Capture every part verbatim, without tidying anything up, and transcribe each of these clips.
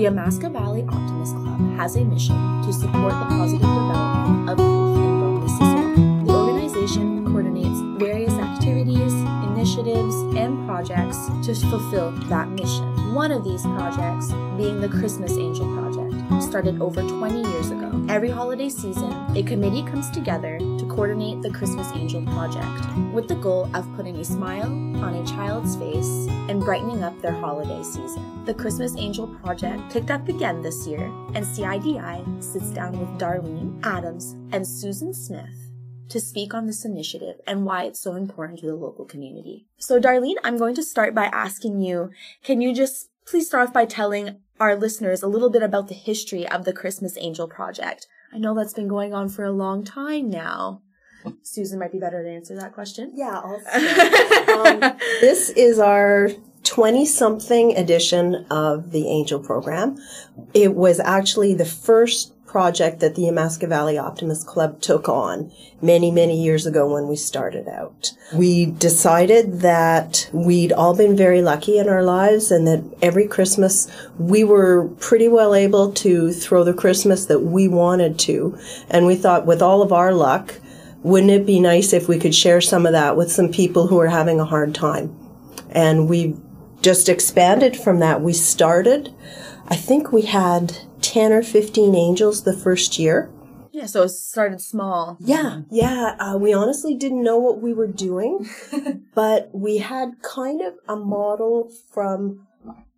Yamaska Valley Optimist Club has a mission to support the positive development of youth in Rome, Mississauga. The organization coordinates various activities, initiatives, and projects to fulfill that mission. One of these projects being the Christmas Angel Project, started over twenty years ago. Every holiday season, a committee comes together to coordinate the Christmas Angel Project with the goal of putting a smile on a child's face and brightening up their holiday season. The Christmas Angel Project picked up again this year, and C I D I sits down with Darlene Adams and Susan Smith to speak on this initiative and why it's so important to the local community. So Darlene, I'm going to start by asking you, can you just please start off by telling our listeners a little bit about the history of the Christmas Angel Project? I know that's been going on for a long time now. Susan might be better to answer that question. Yeah, I'll start. um, this is our twenty-something edition of the Angel Program. It was actually the first project that the Yamaska Valley Optimist Club took on many, many years ago when we started out. We decided that we'd all been very lucky in our lives and that every Christmas we were pretty well able to throw the Christmas that we wanted to. And we thought, with all of our luck, wouldn't it be nice if we could share some of that with some people who are having a hard time? And we just expanded from that. We started, I think we had ten or fifteen angels the first year. Yeah, so it started small. Yeah, yeah. Uh, we honestly didn't know what we were doing, but we had kind of a model from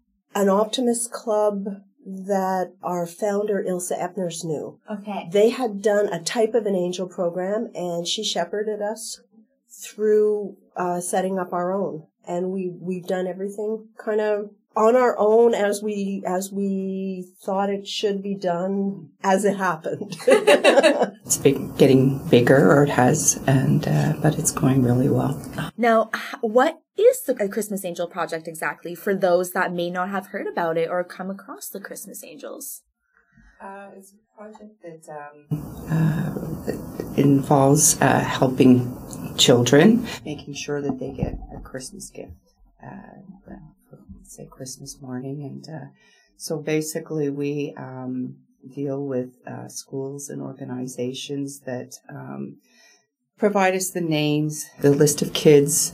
an Optimist Club that our founder, Ilse Epners, knew. Okay. They had done a type of an angel program, and she shepherded us through uh, setting up our own. And we, we've done everything kind of on our own as we as we thought it should be done as it happened. It's big, getting bigger, or it has, and uh, but it's going really well. Now, what is the Christmas Angel Project exactly for those that may not have heard about it or come across the Christmas Angels? Uh, it's a project that, um, uh, that involves uh, helping children, making sure that they get a Christmas gift. Uh, for, say Christmas morning, and uh, so basically we um, deal with uh, schools and organizations that um, provide us the names, the list of kids,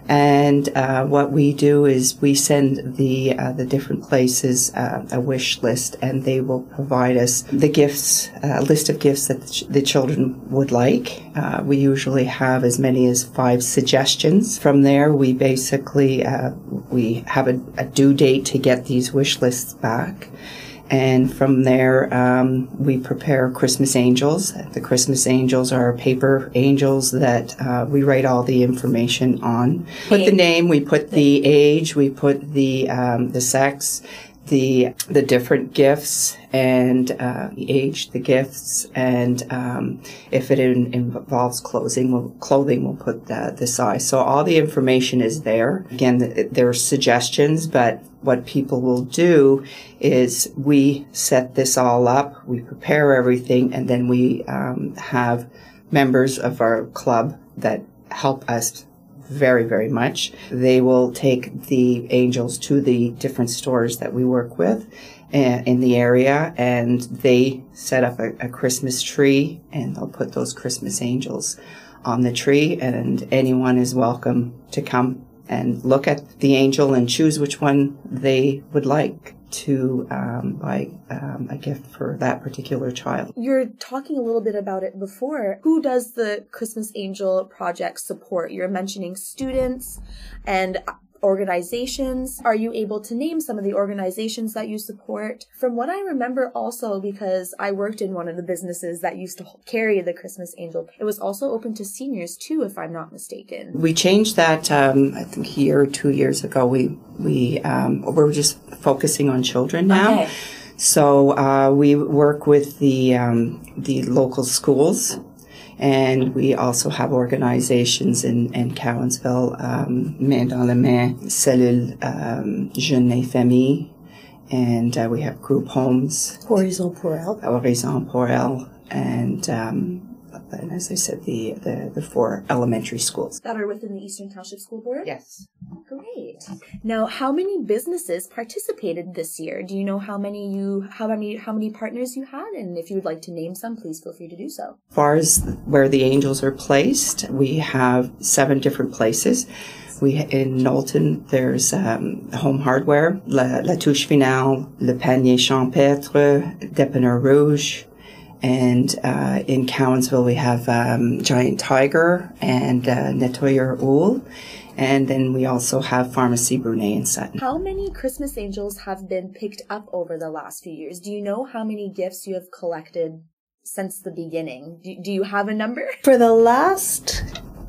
and uh, what we do is we send the uh, the different places uh, a wish list, and they will provide us the gifts, a uh, list of gifts that the, ch- the children would like. Uh, we usually have as many as five suggestions. From there, we basically uh, we have a, a due date to get these wish lists back. And from there, um, we prepare Christmas angels. The Christmas angels are paper angels that uh, we write all the information on. Put the name, we put the age, we put the um, the sex, the the different gifts, and uh, the age, the gifts, and um, if it in, involves clothing, we'll, clothing, we'll put the, the size. So all the information is there. Again, the, there are suggestions, but what people will do is we set this all up, we prepare everything, and then we um, have members of our club that help us very, very much. They will take the angels to the different stores that we work with uh, in the area, and they set up a, a Christmas tree, and they'll put those Christmas angels on the tree, and anyone is welcome to come and look at the angel and choose which one they would like to um, buy um, a gift for that particular child. You're talking a little bit about it before. Who does the Christmas Angel Project support? You're mentioning students and organizations. Are you able to name some of the organizations that you support? From what I remember also, because I worked in one of the businesses that used to carry the Christmas Angel, it was also open to seniors too, if I'm not mistaken. We changed that, um, I think a year or two years ago. We, we, um, we're just focusing on children now. Okay. So, uh, we work with the, um, the local schools. And we also have organizations in, in Cowansville, um, Main dans la Main, Cellule um, Jeunes et Famille, and uh, we have group homes. Horizon pour elle. Horizon pour elle, and, um, and as I said, the, the, the four elementary schools. That are within the Eastern Township School Board? Yes. Great. Great. Now, how many businesses participated this year? Do you know how many you how many how many partners you had? And if you would like to name some, please feel free to do so. As far as where the angels are placed, we have seven different places. We in Knowlton, there's um, Home Hardware, La, La Touche Finale, Le Panier Champêtre, Dépanneur Rouge, and uh, in Cowansville we have um, Giant Tiger and uh, Nettoyeur Oul, and then we also have Pharmacie Brunet in Sutton. How many Christmas angels have been picked up over the last few years? Do you know how many gifts you have collected since the beginning? Do, do you have a number? For the last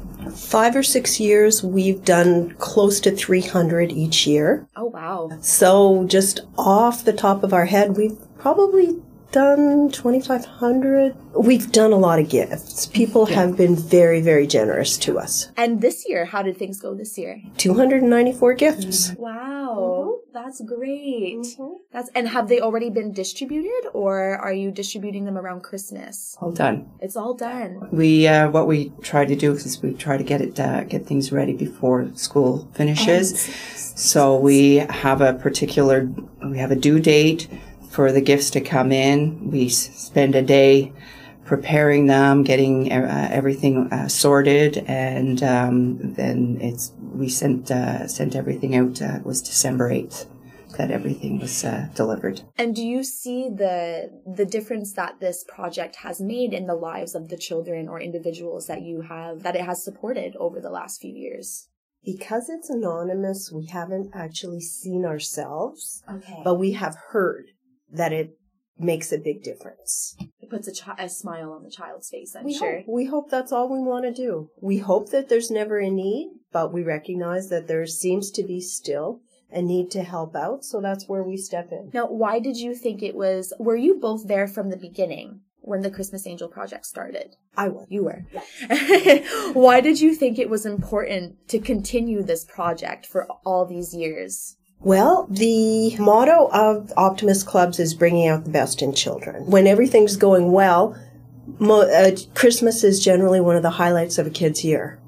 five or six years, we've done close to three hundred each year. Oh, wow. So just off the top of our head, we've probably done twenty-five hundred. We've done a lot of gifts. People yeah. have been very, very generous to us. And this year, how did things go this year? two hundred ninety-four gifts. Wow. Mm-hmm. That's great. Mm-hmm. That's and have they already been distributed, or are you distributing them around Christmas? All done. It's all done. We uh, what we try to do is we try to get it uh, get things ready before school finishes. Oh, so we have a particular we have a due date for the gifts to come in. We spend a day preparing them, getting uh, everything uh, sorted, and um, then it's we sent uh, sent everything out. Uh, it was December eighth that everything was uh, delivered. And do you see the the difference that this project has made in the lives of the children or individuals that you have that it has supported over the last few years? Because it's anonymous, we haven't actually seen ourselves, okay. but we have heard that it makes a big difference. It puts a, chi- a smile on the child's face, I'm we sure. Hope, we hope that's all we want to do. We hope that there's never a need, but we recognize that there seems to be still a need to help out, so that's where we step in. Now, why did you think it was, were you both there from the beginning when the Christmas Angel Project started? I was. You were. Yeah. Why did you think it was important to continue this project for all these years? Well, the motto of Optimist Clubs is bringing out the best in children. When everything's going well, mo- uh, Christmas is generally one of the highlights of a kid's year.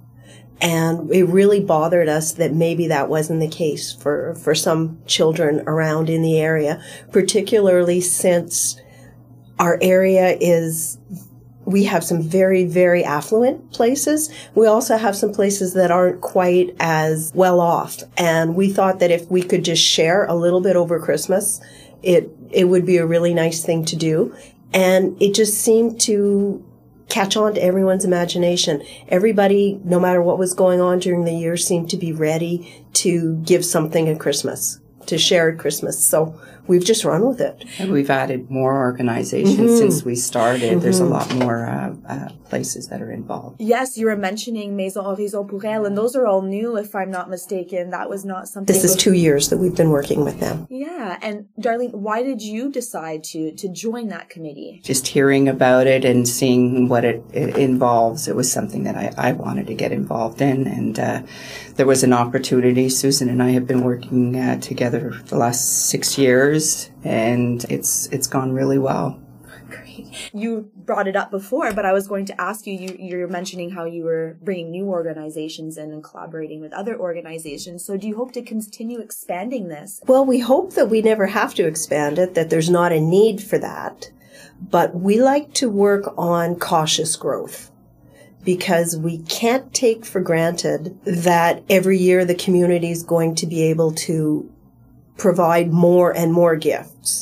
And it really bothered us that maybe that wasn't the case for, for some children around in the area, particularly since our area is, we have some very, very affluent places. We also have some places that aren't quite as well off. And we thought that if we could just share a little bit over Christmas, it, it would be a really nice thing to do. And it just seemed to catch on to everyone's imagination. Everybody, no matter what was going on during the year, seemed to be ready to give something at Christmas, to share at Christmas. So we've just run with it. And we've added more organizations mm-hmm. since we started. Mm-hmm. There's a lot more uh, uh, places that are involved. Yes, you were mentioning Maison Horizon pour Elle, and those are all new, if I'm not mistaken. That was not something... This is two years that we've been working with them. Yeah, and Darlene, why did you decide to, to join that committee? Just hearing about it and seeing what it, it involves, it was something that I, I wanted to get involved in, and uh, there was an opportunity. Susan and I have been working uh, together for the last six years. And it's it's gone really well. Great. You brought it up before, but I was going to ask you, you, you're mentioning how you were bringing new organizations in and collaborating with other organizations. So do you hope to continue expanding this? Well, we hope that we never have to expand it, that there's not a need for that. But we like to work on cautious growth, because we can't take for granted that every year the community is going to be able to provide more and more gifts.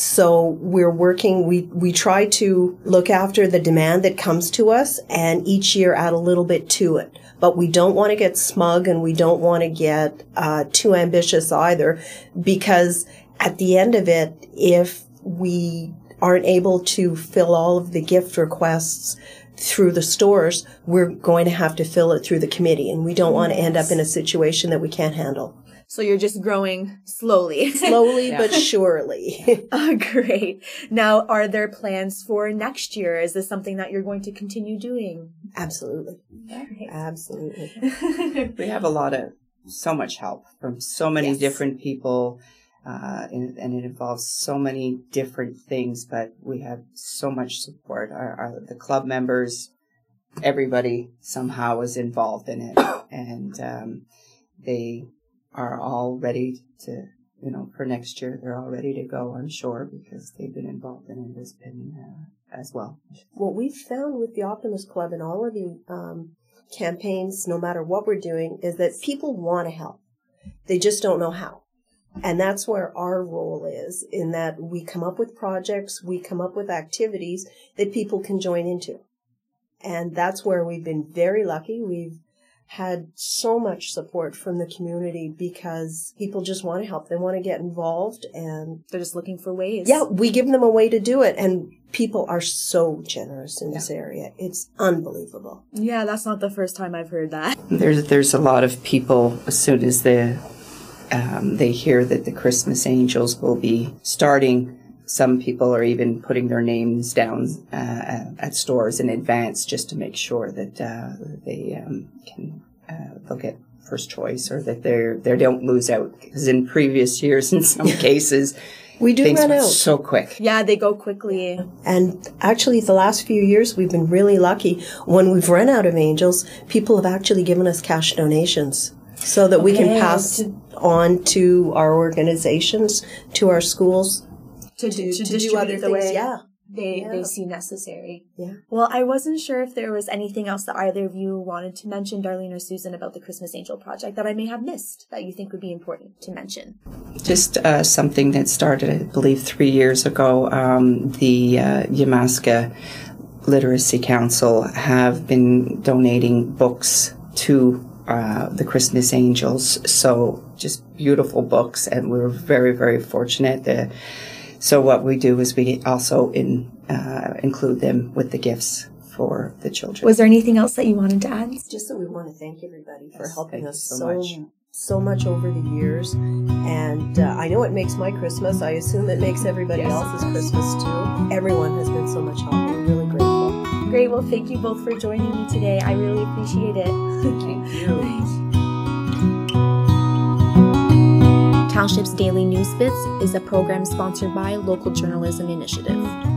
So we're working, we, we try to look after the demand that comes to us and each year add a little bit to it. But we don't want to get smug and we don't want to get uh, too ambitious either, because at the end of it, if we aren't able to fill all of the gift requests through the stores, we're going to have to fill it through the committee, and we don't want to end up in a situation that we can't handle. So you're just growing slowly. Slowly yeah. but surely. Oh, great. Now, are there plans for next year? Is this something that you're going to continue doing? Absolutely. Right. Absolutely. We have a lot of, so much help from so many yes. different people, uh, and, and it involves so many different things, but we have so much support. Our, our the club members, everybody somehow is involved in it, and um, they are all ready to, you know, for next year. They're all ready to go, I'm sure, because they've been involved in this been, uh, as well. What we've found with the Optimist Club and all of the um, campaigns, no matter what we're doing, is that people want to help. They just don't know how. And that's where our role is, in that we come up with projects, we come up with activities that people can join into. And that's where we've been very lucky. We've had so much support from the community because people just want to help. They want to get involved, and they're just looking for ways. Yeah, we give them a way to do it. And people are so generous in yeah. this area. It's unbelievable. Yeah, that's not the first time I've heard that. There's, there's a lot of people, as soon as the Um, they hear that the Christmas Angels will be starting. Some people are even putting their names down uh, at stores in advance just to make sure that uh, they um, can uh, they'll get first choice, or that they they don't lose out. Because in previous years, in some cases, we do things run went out so quick. Yeah, they go quickly. And actually, the last few years, we've been really lucky. When we've run out of angels, people have actually given us cash donations, so that we Okay. can pass on to our organizations, to our schools, to, to, to, to distribute do other the things. way Yeah. they, Yeah. they see necessary. Yeah. Well, I wasn't sure if there was anything else that either of you wanted to mention, Darlene or Susan, about the Christmas Angel Project that I may have missed that you think would be important to mention. Just uh, something that started, I believe, three years ago. Um, the uh, Yamaska Literacy Council have been donating books to Uh, the Christmas Angels, so just beautiful books, and we were very, very fortunate. Uh, so what we do is we also in, uh, include them with the gifts for the children. Was there anything else that you wanted to add? Just that we want to thank everybody for Yes, helping thank us you so so much. so much over the years. And uh, I know it makes my Christmas. I assume it makes everybody Yes. else's Christmas too. Everyone has been so much help. We're really grateful. Great. Well, thank you both for joining me today. I really appreciate it. Thank you. Township's Daily News Bits is a program sponsored by Local Journalism Initiative.